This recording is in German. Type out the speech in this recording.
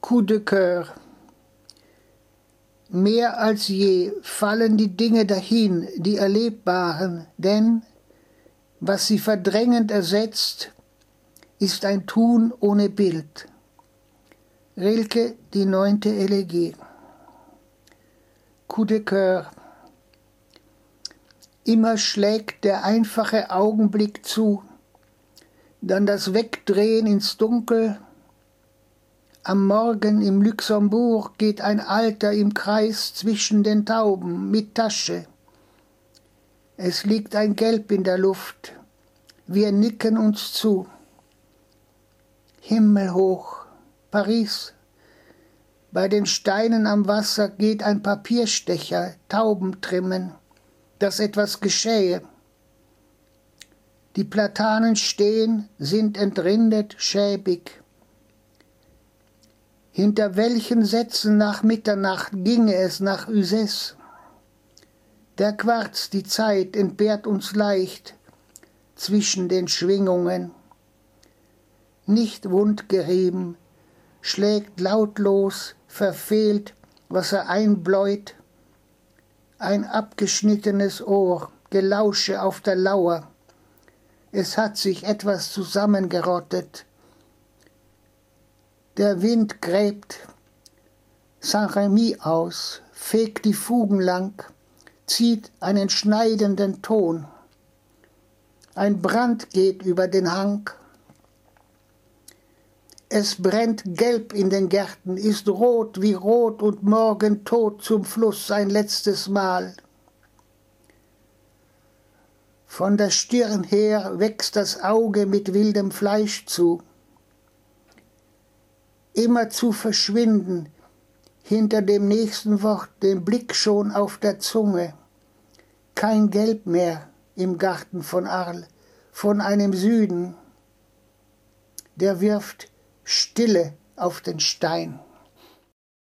Coup de cœur. Mehr als je fallen die Dinge dahin, die Erlebbaren, denn was sie verdrängend ersetzt, ist ein Tun ohne Bild. Rilke, die 9. Elegie. Coup de cœur. Immer schlägt der einfache Augenblick zu, dann das Wegdrehen ins Dunkel. Am Morgen im Luxembourg geht ein Alter im Kreis zwischen den Tauben mit Tasche. Es liegt ein Gelb in der Luft, wir nicken uns zu. Himmelhoch, Paris. Bei den Steinen am Wasser geht ein Papierstecher Tauben trimmen, dass etwas geschähe. Die Platanen stehen, sind entrindet, schäbig. Hinter welchen Sätzen nach Mitternacht ginge es nach Uzès? Der Quarz, die Zeit, entbehrt uns leicht zwischen den Schwingungen. Nicht wundgerieben, schlägt lautlos, verfehlt, was er einbläut. Ein abgeschnittenes Ohr, Gelausche auf der Lauer. Es hat sich etwas zusammengerottet. Der Wind gräbt Saint-Remy aus, fegt die Fugen lang, zieht einen schneidenden Ton. Ein Brand geht über den Hang. Es brennt gelb in den Gärten, ist rot wie Rot und morgen tot zum Fluss ein letztes Mal. Von der Stirn her wächst das Auge mit wildem Fleisch zu. Immer zu verschwinden, hinter dem nächsten Wort, den Blick schon auf der Zunge. Kein Gelb mehr im Garten von Arles, von einem Süden, der wirft Stille auf den Stein.